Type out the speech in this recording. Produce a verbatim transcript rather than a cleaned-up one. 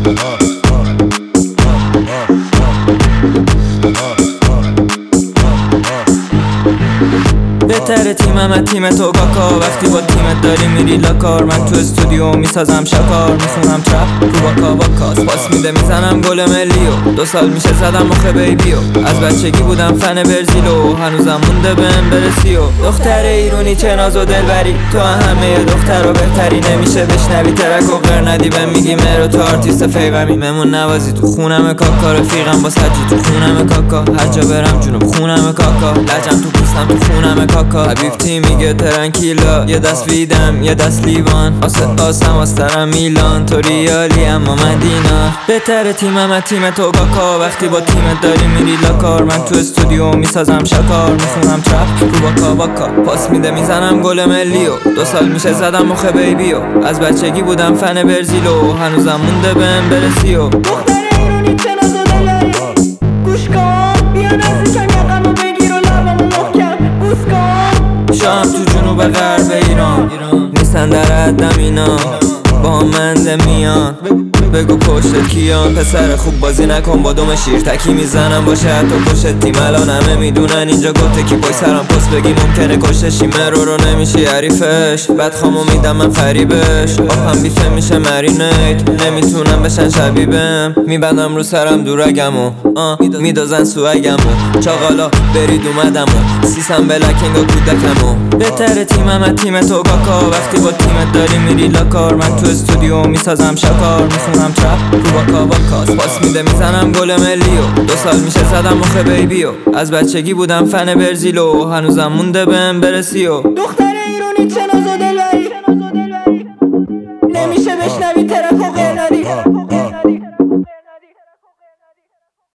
بهتره تیمم تیم تو کاکا، وقتی با تیمت داری میری لاکار. من تو استودیو میسازم شکار، میخونم چپ رو باکا باکاس، پاس میده میزنم گل ملیو. دو سال میشه زدم مخ بیبیو، از بچگی بودم فن برزیلو، هنوزم مونده بهم برسیو. دختر ایرونی چه ناز و دلبری، تو همه دخترها بهتری. نمیشه بشنوی ترک و غیر ندی بهم میگی مرو، تو آرتیست فیقمی. ممون نوازی تو خونم کاکا، رفیقم با سجی تو خونم کاکا. هر جا برم جنوب خونم کاکا، لجم تو پوستم تو خونم کاکا. حبیبتی میگه ترنکیلا، یه دست ویدم یه دست لیوان، آسه آسم آسترم میلان. تو ریالی اما من دینار. بهتره تیمم تیم تو کاکا، وقتی با تیمت داری میری لاکار. من تو استودیو میسازم شکار، میخونم چپ رو باکا باکا، پاس میده میزنم گل ملیو. دو سال میشه زدم مخ بیبیو، از بچگی بودم فن برزیلو، هنوزم مونده بهم برسیو. دختر ایرونی چه ناز و دلاری، گوش کن بیا نزدیکم یقمو بگیر و لبامو محکم بوس کن. شام تو جنوب غرب ایران، نیستن در حدم اینا، با منده میان. بگو پشت کیان، پسر خوب بازی نکن با دم شیر تکی میزنم باشه حتی پشت تیم. الان همه میدونن اینجا گوته کی پای سرم پست بگی ممکنه کشتشی. مرو رو نمیشی حریفش، بعد خامو میدم من فریبش. آبم بیفه میشه مرینیت، نمیتونم بشن شبیبم. میبندم رو سرم دورگمو، میدازن سوگمو. چاقالا برید اومدمو، سیسم بلکنگا کودکمو. بهتره تیمم تیم تو کاکا، وقتی با تیمت داری میری لاکار. من تو استودیو میسازم شکار، میخونم چپ رو باکا باکاس، پاس میده میزنم گل ملیو. دو سال میشه زدم مخ بیبیو، از بچگی بودم فن برزیلو، هنوزم مونده بهم برسیو. دختر ایرونی چه